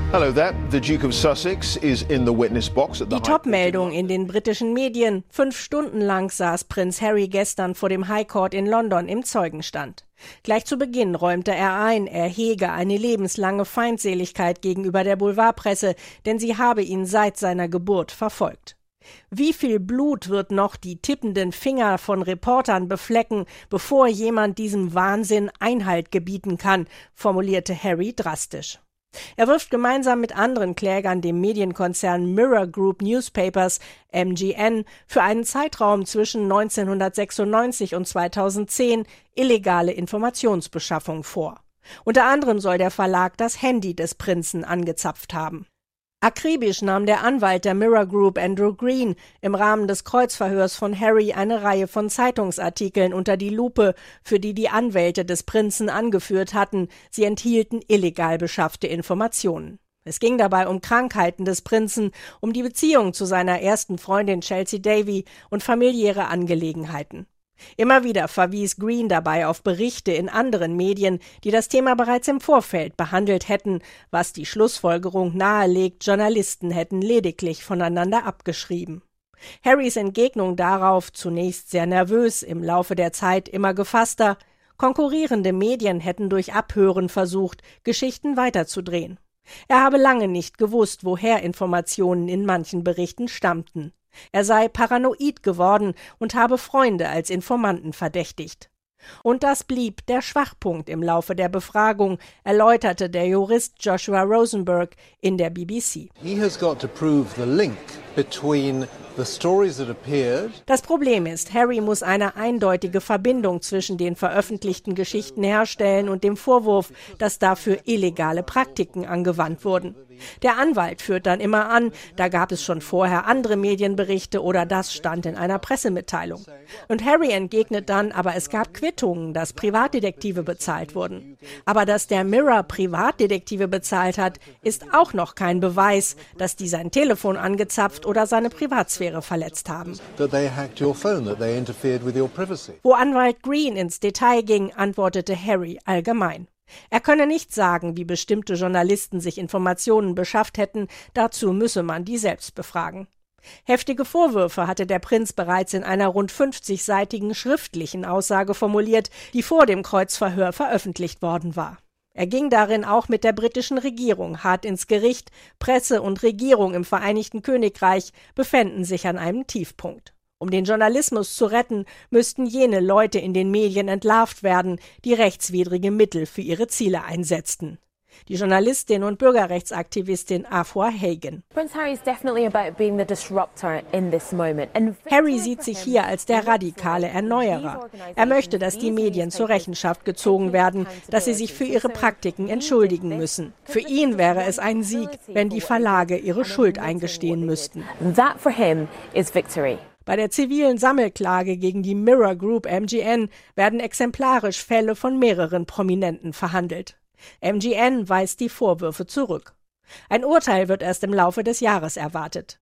Hello there. The Duke of Sussex is in the witness box at the Die Top-Meldung in den britischen Medien. 5 Stunden lang saß Prinz Harry gestern vor dem High Court in London im Zeugenstand. Gleich zu Beginn räumte er ein, er hege eine lebenslange Feindseligkeit gegenüber der Boulevardpresse, denn sie habe ihn seit seiner Geburt verfolgt. Wie viel Blut wird noch die tippenden Finger von Reportern beflecken, bevor jemand diesem Wahnsinn Einhalt gebieten kann, formulierte Harry drastisch. Er wirft gemeinsam mit anderen Klägern dem Medienkonzern Mirror Group Newspapers, MGN, für einen Zeitraum zwischen 1996 und 2010 illegale Informationsbeschaffung vor. Unter anderem soll der Verlag das Handy des Prinzen angezapft haben. Akribisch nahm der Anwalt der Mirror Group, Andrew Green, im Rahmen des Kreuzverhörs von Harry eine Reihe von Zeitungsartikeln unter die Lupe, für die die Anwälte des Prinzen angeführt hatten, sie enthielten illegal beschaffte Informationen. Es ging dabei um Krankheiten des Prinzen, um die Beziehung zu seiner ersten Freundin Chelsea Davy und familiäre Angelegenheiten. Immer wieder verwies Green dabei auf Berichte in anderen Medien, die das Thema bereits im Vorfeld behandelt hätten, was die Schlussfolgerung nahelegt, Journalisten hätten lediglich voneinander abgeschrieben. Harrys Entgegnung darauf, zunächst sehr nervös, im Laufe der Zeit immer gefasster, konkurrierende Medien hätten durch Abhören versucht, Geschichten weiterzudrehen. Er habe lange nicht gewusst, woher Informationen in manchen Berichten stammten. Er sei paranoid geworden und habe Freunde als Informanten verdächtigt. Und das blieb der Schwachpunkt im Laufe der Befragung, erläuterte der Jurist Joshua Rosenberg in der BBC. Das Problem ist, Harry muss eine eindeutige Verbindung zwischen den veröffentlichten Geschichten herstellen und dem Vorwurf, dass dafür illegale Praktiken angewandt wurden. Der Anwalt führt dann immer an, da gab es schon vorher andere Medienberichte oder das stand in einer Pressemitteilung. Und Harry entgegnet dann, aber es gab Quittungen, dass Privatdetektive bezahlt wurden. Aber dass der Mirror Privatdetektive bezahlt hat, ist auch noch kein Beweis, dass die sein Telefon angezapft oder seine Privatsphäre verletzt haben. Wo Anwalt Green ins Detail ging, antwortete Harry allgemein. Er könne nicht sagen, wie bestimmte Journalisten sich Informationen beschafft hätten, dazu müsse man die selbst befragen. Heftige Vorwürfe hatte der Prinz bereits in einer rund 50-seitigen schriftlichen Aussage formuliert, die vor dem Kreuzverhör veröffentlicht worden war. Er ging darin auch mit der britischen Regierung hart ins Gericht, Presse und Regierung im Vereinigten Königreich befänden sich an einem Tiefpunkt. Um den Journalismus zu retten, müssten jene Leute in den Medien entlarvt werden, die rechtswidrige Mittel für ihre Ziele einsetzten. Die Journalistin und Bürgerrechtsaktivistin Afua Hagen. Harry sieht sich hier als der radikale Erneuerer. Er möchte, dass die Medien zur Rechenschaft gezogen werden, dass sie sich für ihre Praktiken entschuldigen müssen. Für ihn wäre es ein Sieg, wenn die Verlage ihre Schuld eingestehen müssten. Bei der zivilen Sammelklage gegen die Mirror Group MGN werden exemplarisch Fälle von mehreren Prominenten verhandelt. MGN weist die Vorwürfe zurück. Ein Urteil wird erst im Laufe des Jahres erwartet.